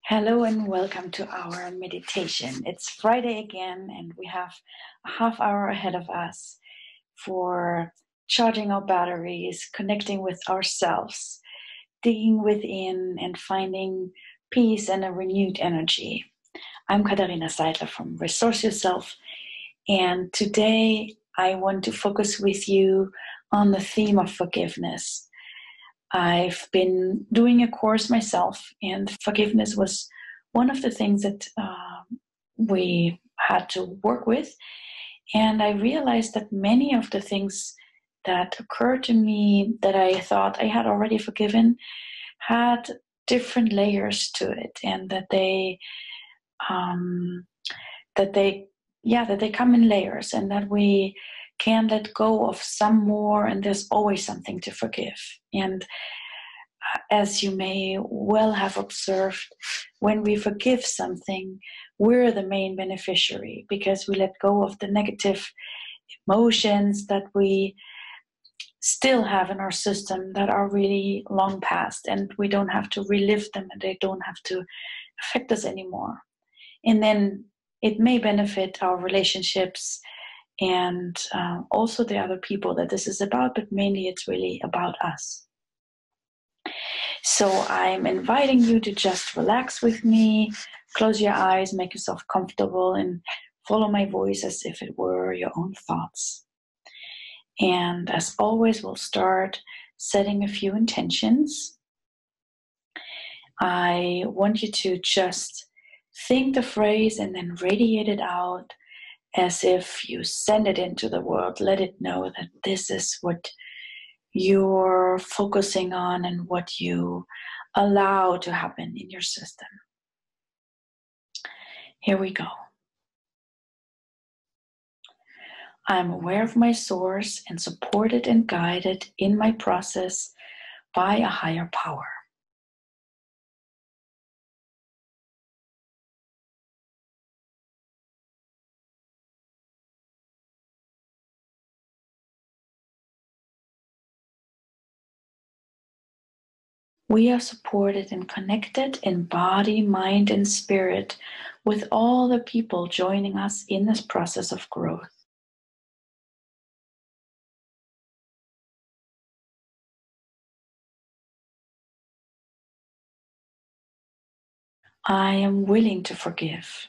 Hello and welcome to our meditation. It's Friday again, and we have a half hour ahead of us for charging our batteries, connecting with ourselves, digging within, and finding peace and a renewed energy. I'm Katharina Seidler from Resource Yourself, and today I want to focus with you on the theme of forgiveness. I've been doing a course myself, and forgiveness was one of the things that we had to work with. And I realized that many of the things that occurred to me that I thought I had already forgiven had different layers to it, and that they come in layers, and that we can let go of some more, and there's always something to forgive. And as you may well have observed, when we forgive something, we're the main beneficiary because we let go of the negative emotions that we still have in our system that are really long past, and we don't have to relive them, and they don't have to affect us anymore. And then it may benefit our relationships and also the other people that this is about, but mainly it's really about us. So I'm inviting you to just relax with me, close your eyes, make yourself comfortable, and follow my voice as if it were your own thoughts. And as always, we'll start setting a few intentions. I want you to just think the phrase and then radiate it out as if you send it into the world. Let it know that this is what you're focusing on and what you allow to happen in your system. Here we go. I'm aware of my source and supported and guided in my process by a higher power. We are supported and connected in body, mind, and spirit with all the people joining us in this process of growth. I am willing to forgive.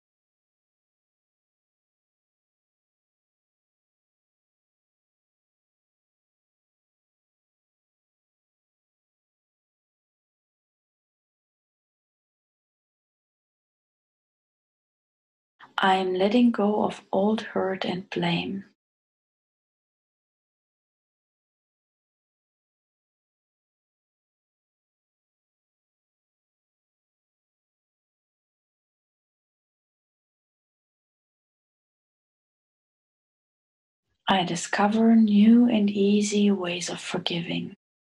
I am letting go of old hurt and blame. I discover new and easy ways of forgiving.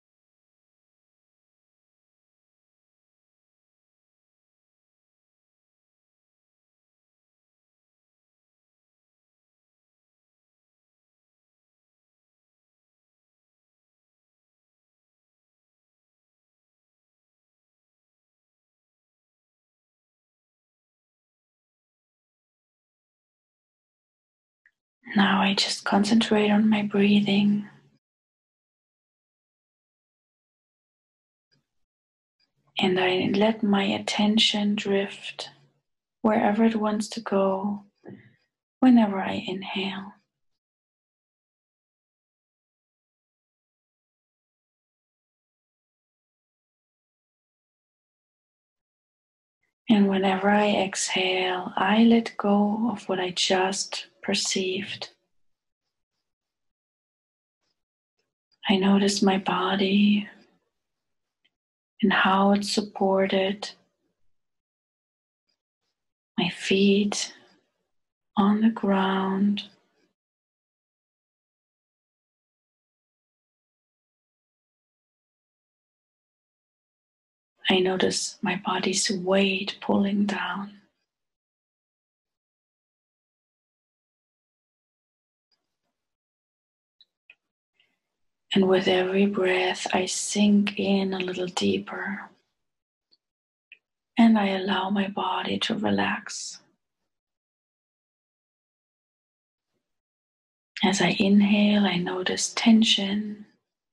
Now I just concentrate on my breathing. And I let my attention drift wherever it wants to go whenever I inhale. And whenever I exhale, I let go of what I just perceived. I notice my body and how it's supported, my feet on the ground. I notice my body's weight pulling down. And with every breath, I sink in a little deeper. And I allow my body to relax. As I inhale, I notice tension,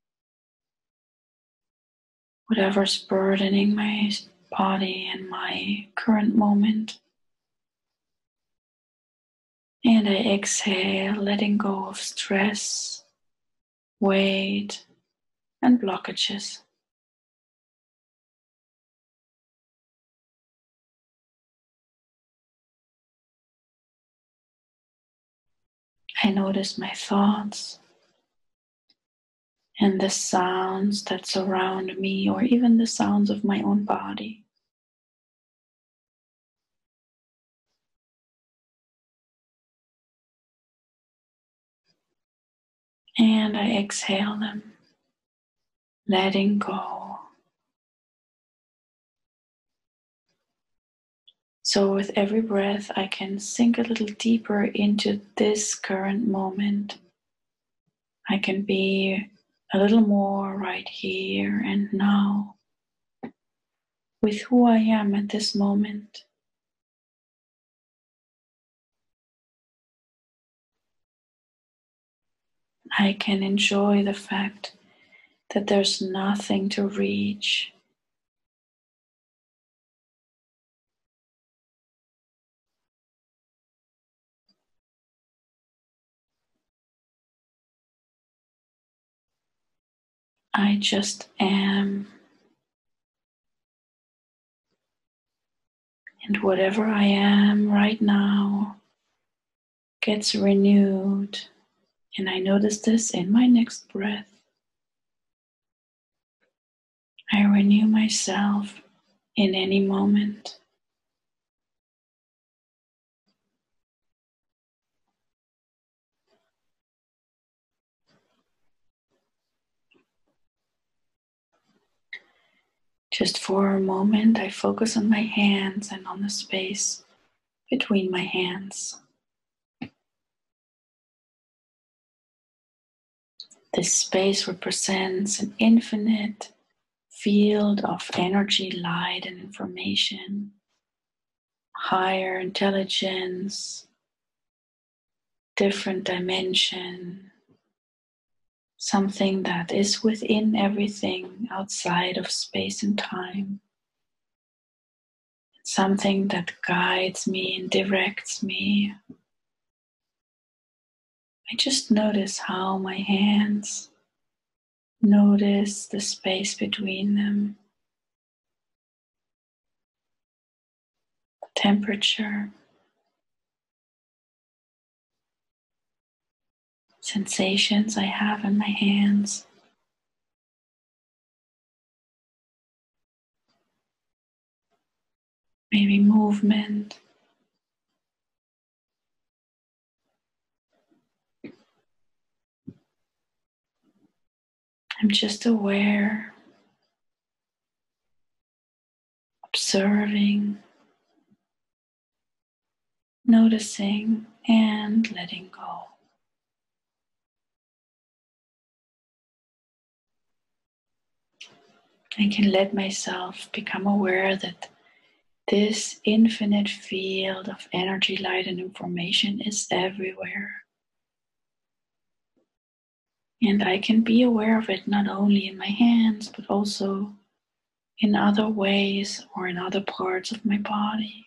whatever's burdening my body in my current moment. And I exhale, letting go of stress, weight, and blockages. I notice my thoughts and the sounds that surround me, or even the sounds of my own body. And I exhale them, letting go. So with every breath, I can sink a little deeper into this current moment. I can be a little more right here and now with who I am at this moment. I can enjoy the fact that there's nothing to reach. I just am. And whatever I am right now gets renewed. And I notice this in my next breath. I renew myself in any moment. Just for a moment, I focus on my hands and on the space between my hands. This space represents an infinite field of energy, light, and information, higher intelligence, different dimension, something that is within everything outside of space and time, something that guides me and directs me. I just notice how my hands notice the space between them, the temperature, sensations I have in my hands. Maybe movement. I'm just aware, observing, noticing, and letting go. I can let myself become aware that this infinite field of energy, light, and information is everywhere. And I can be aware of it not only in my hands, but also in other ways or in other parts of my body.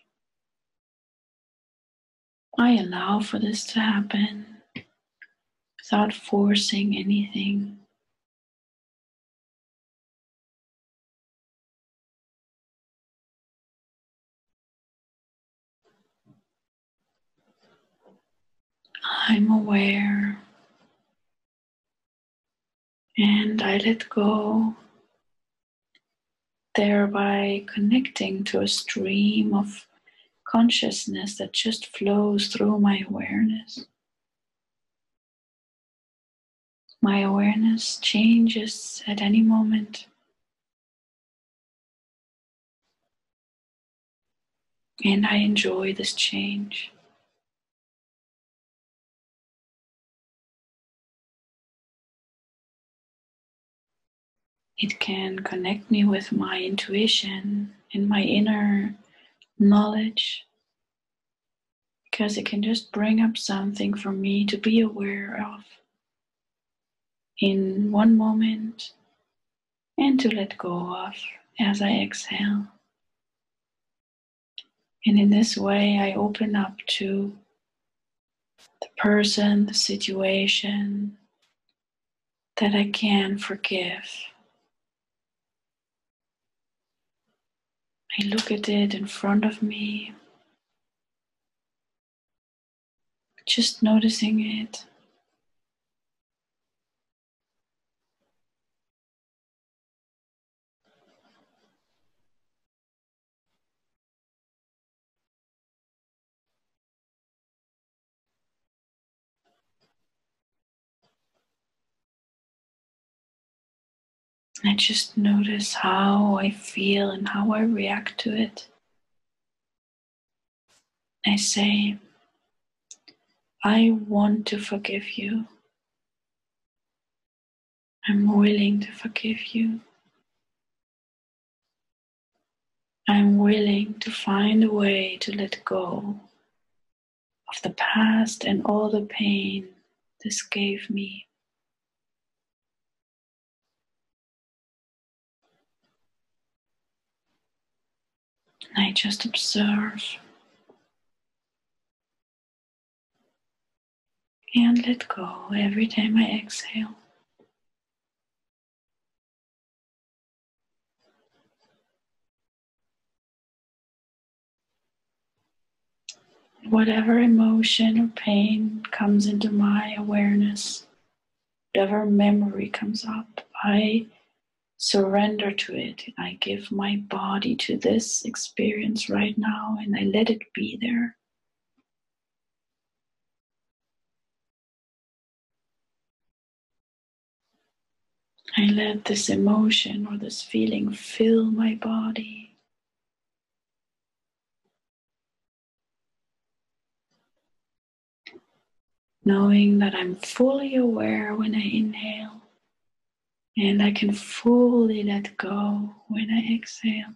I allow for this to happen without forcing anything. I'm aware and I let go, thereby connecting to a stream of consciousness that just flows through my awareness. My awareness changes at any moment, and I enjoy this change. It can connect me with my intuition, in my inner knowledge, because it can just bring up something for me to be aware of in one moment and to let go of as I exhale. And in this way, I open up to the person, the situation that I can forgive. I look at it in front of me, just noticing it. I just notice how I feel and how I react to it. I say, I want to forgive you. I'm willing to forgive you. I'm willing to find a way to let go of the past and all the pain this gave me. I just observe and let go every time I exhale. Whatever emotion or pain comes into my awareness, whatever memory comes up, I surrender to it. I give my body to this experience right now and I let it be there. I let this emotion or this feeling fill my body. Knowing that I'm fully aware when I inhale and I can fully let go when I exhale.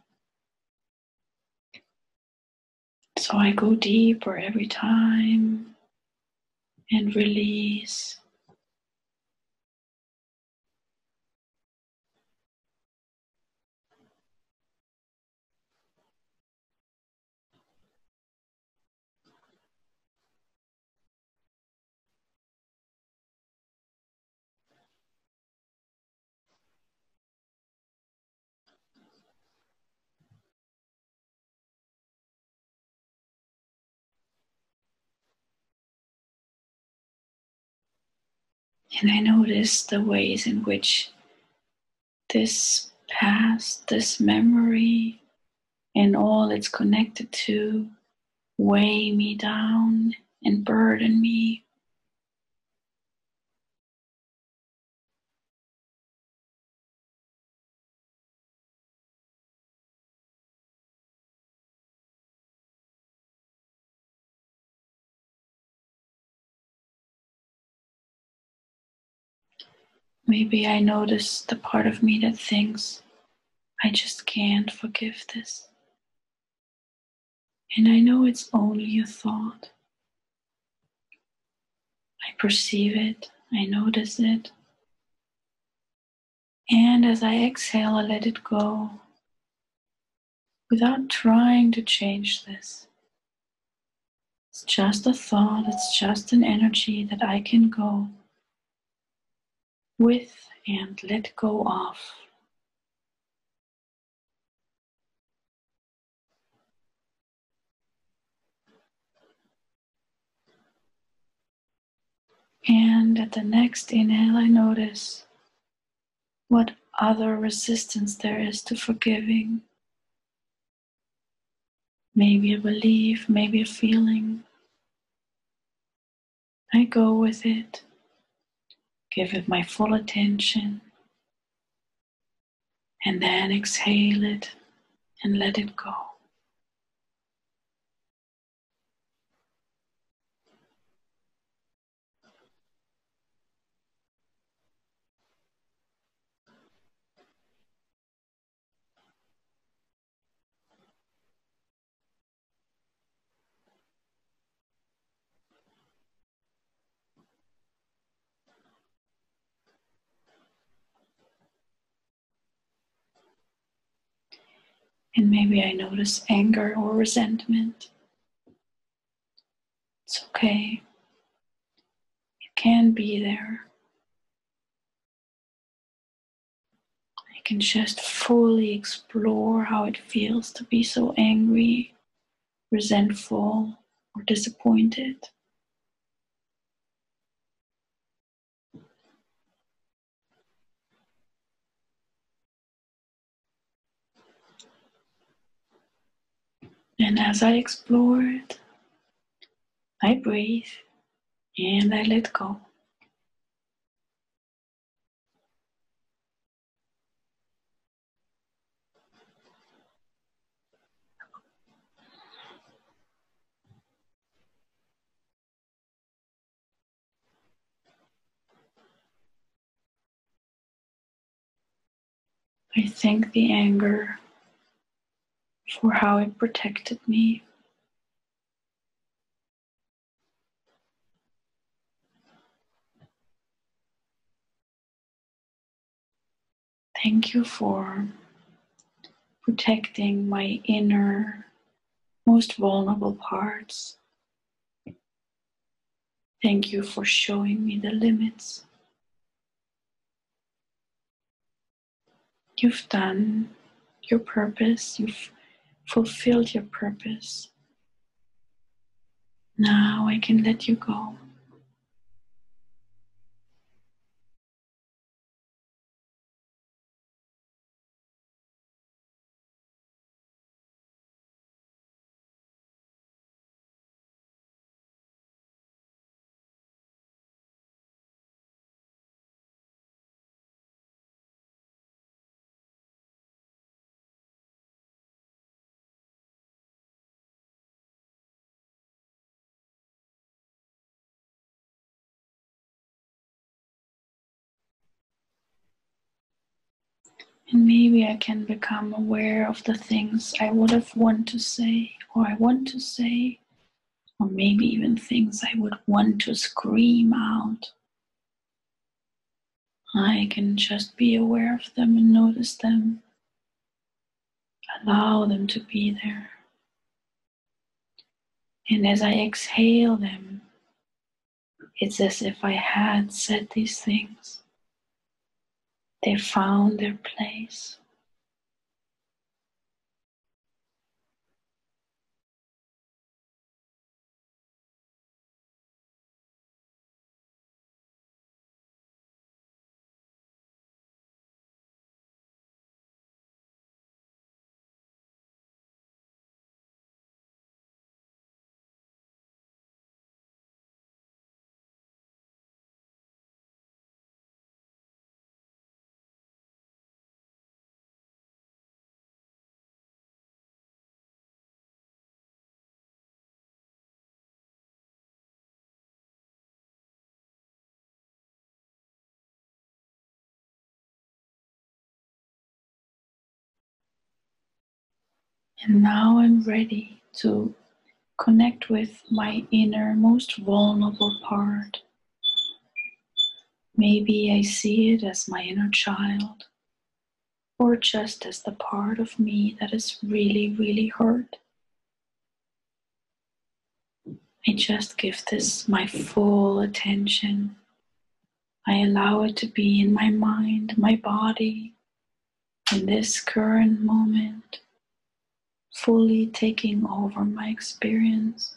So I go deeper every time and release. And I notice the ways in which this past, this memory, and all it's connected to weigh me down and burden me. Maybe I notice the part of me that thinks, I just can't forgive this. And I know it's only a thought. I perceive it, I notice it. And as I exhale, I let it go without trying to change this. It's just a thought, it's just an energy that I can go with and let go of. And at the next inhale, I notice what other resistance there is to forgiving. Maybe a belief, maybe a feeling. I go with it, give it my full attention, and then exhale it and let it go. And maybe I notice anger or resentment. It's okay. It can be there. I can just fully explore how it feels to be so angry, resentful, or disappointed. And as I explore it, I breathe and I let go. I thank the anger for how it protected me. Thank you for protecting my inner, most vulnerable parts. Thank you for showing me the limits. You've done your purpose. You've fulfilled your purpose. Now I can let you go. And maybe I can become aware of the things I would have wanted to say, or I want to say, or maybe even things I would want to scream out. I can just be aware of them and notice them. Allow them to be there. And as I exhale them, it's as if I had said these things. They found their place. And now I'm ready to connect with my inner, most vulnerable part. Maybe I see it as my inner child, or just as the part of me that is really, really hurt. I just give this my full attention. I allow it to be in my mind, my body, in this current moment, fully taking over my experience.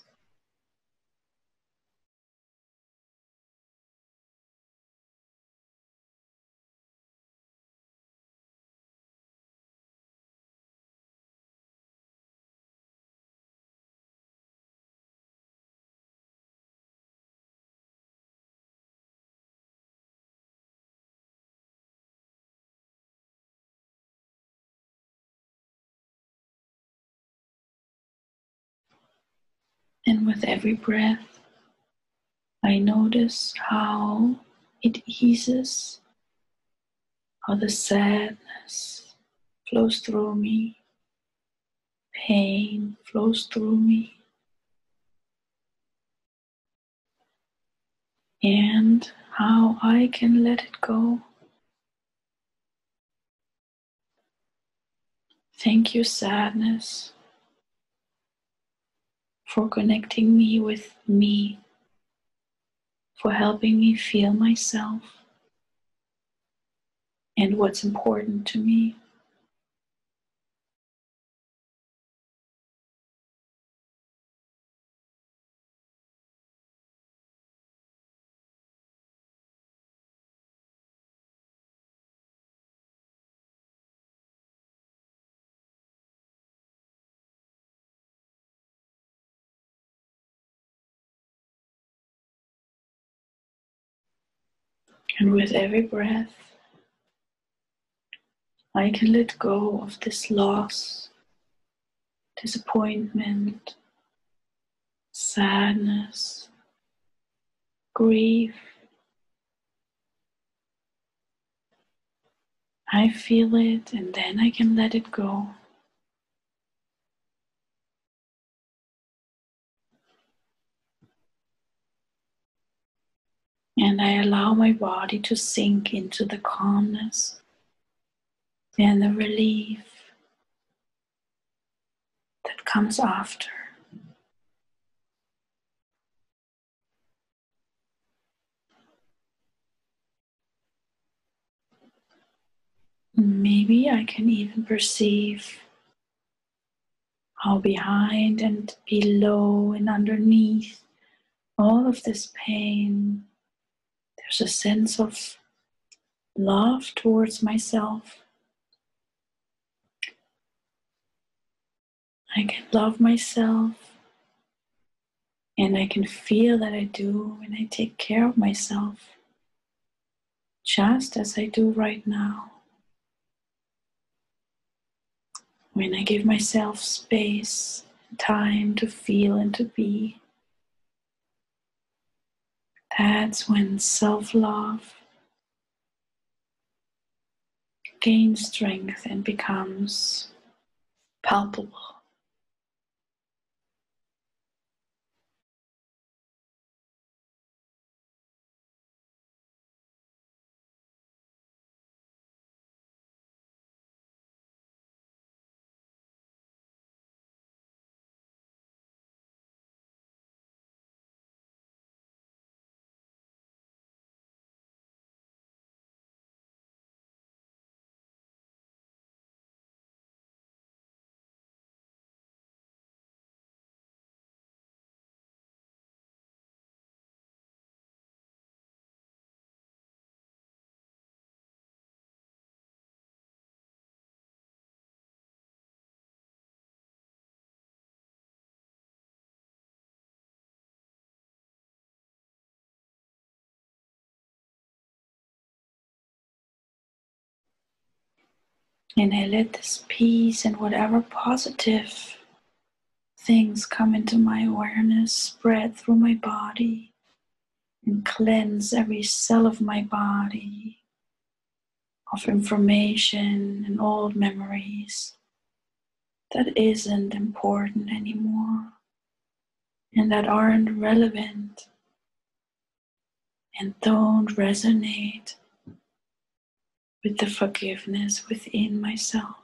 And with every breath, I notice how it eases, how the sadness flows through me, pain flows through me, and how I can let it go. Thank you, sadness, for connecting me with me, for helping me feel myself and what's important to me. And with every breath, I can let go of this loss, disappointment, sadness, grief. I feel it and then I can let it go. And I allow my body to sink into the calmness and the relief that comes after. Maybe I can even perceive how behind and below and underneath all of this pain, there's a sense of love towards myself. I can love myself, and I can feel that I do when I take care of myself, just as I do right now. When I give myself space and time to feel and to be, that's when self-love gains strength and becomes palpable. And I let this peace and whatever positive things come into my awareness spread through my body and cleanse every cell of my body of information and old memories that isn't important anymore and that aren't relevant and don't resonate with the forgiveness within myself.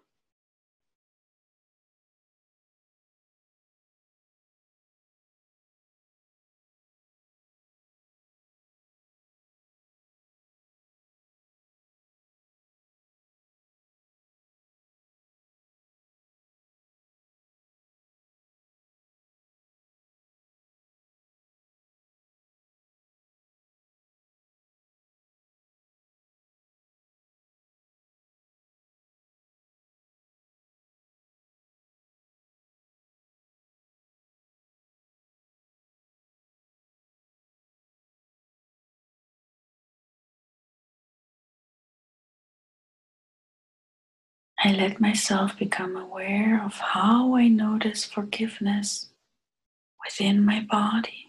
I let myself become aware of how I notice forgiveness within my body.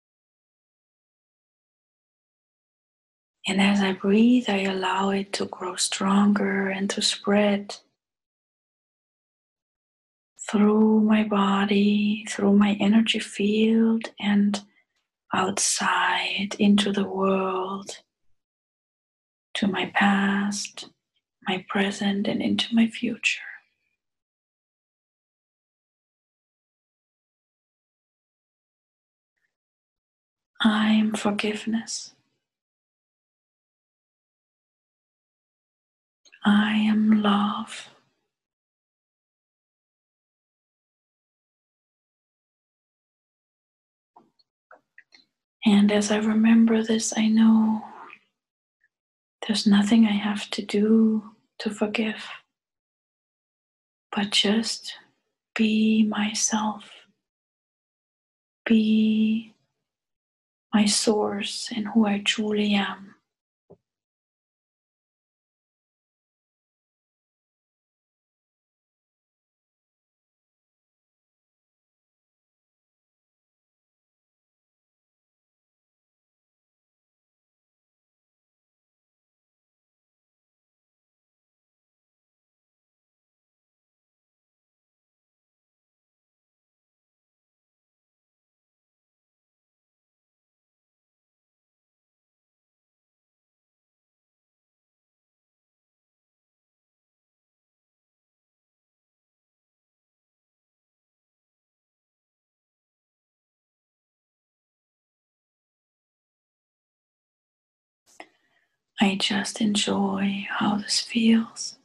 And as I breathe, I allow it to grow stronger and to spread through my body, through my energy field, and outside into the world, to my past, my present, and into my future. I am forgiveness. I am love. And as I remember this, I know there's nothing I have to do to forgive, but just be myself, be my source in who I truly am. I just enjoy how this feels.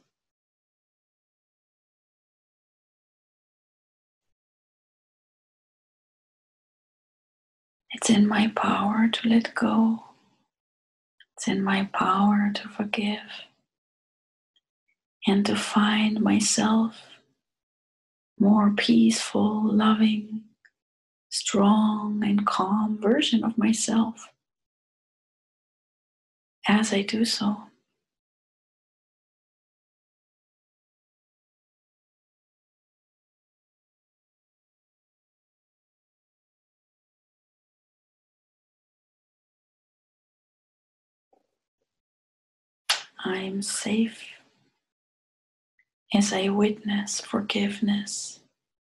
It's in my power to let go. It's in my power to forgive and to find myself more peaceful, loving, strong, and calm version of myself as I do so. I am safe as I witness forgiveness.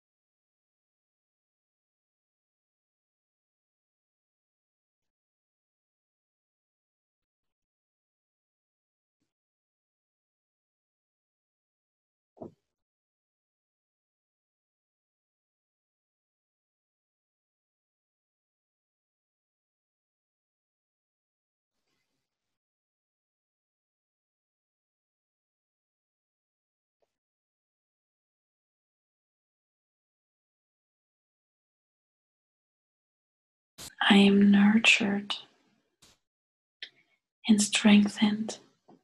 I am nurtured and strengthened.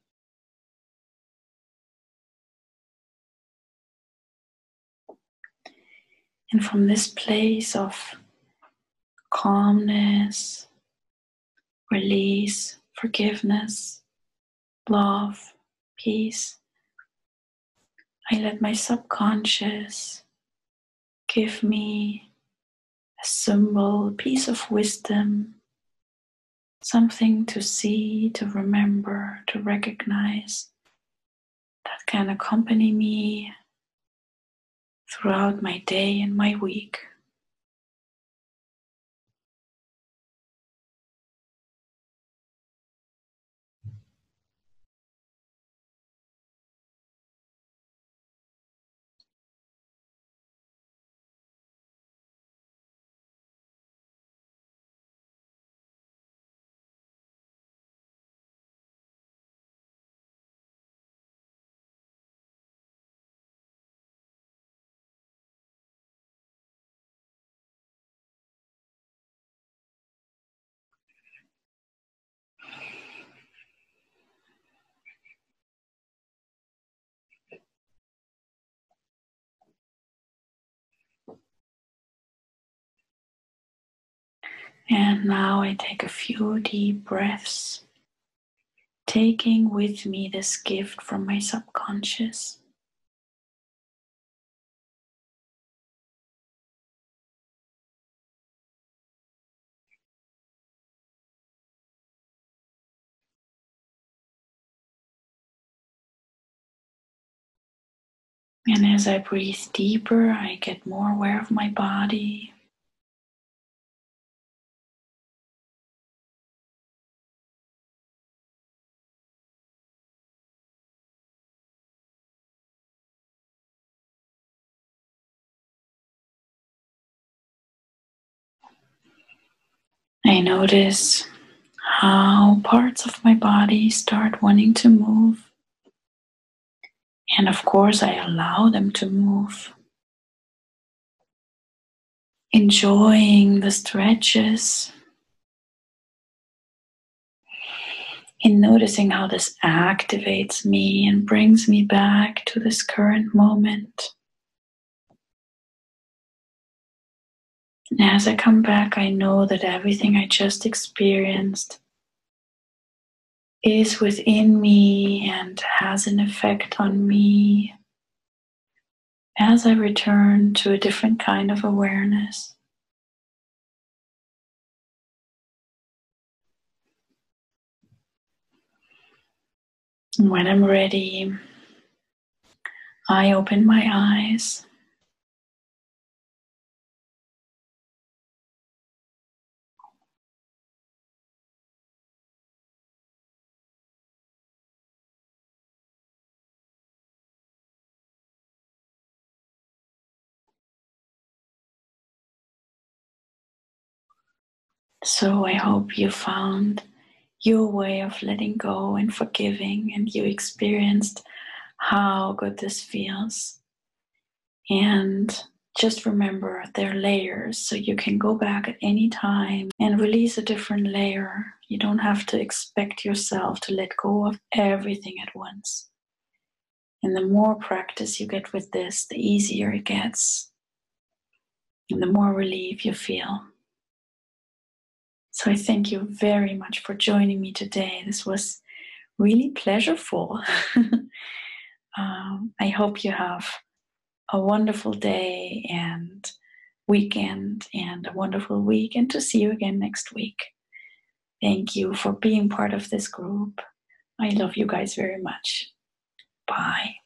And from this place of calmness, release, forgiveness, love, peace, I let my subconscious give me a symbol, a piece of wisdom, something to see, to remember, to recognize that can accompany me throughout my day and my week. And now I take a few deep breaths, taking with me this gift from my subconscious. And as I breathe deeper, I get more aware of my body. I notice how parts of my body start wanting to move. And of course, I allow them to move. Enjoying the stretches. And noticing how this activates me and brings me back to this current moment. And as I come back, I know that everything I just experienced is within me and has an effect on me as I return to a different kind of awareness. And when I'm ready, I open my eyes. So I hope you found your way of letting go and forgiving, and you experienced how good this feels. And just remember, there are layers, so you can go back at any time and release a different layer. You don't have to expect yourself to let go of everything at once. And the more practice you get with this, the easier it gets, and the more relief you feel. So I thank you very much for joining me today. This was really pleasureful. I hope you have a wonderful day and weekend and a wonderful week, and to see you again next week. Thank you for being part of this group. I love you guys very much. Bye.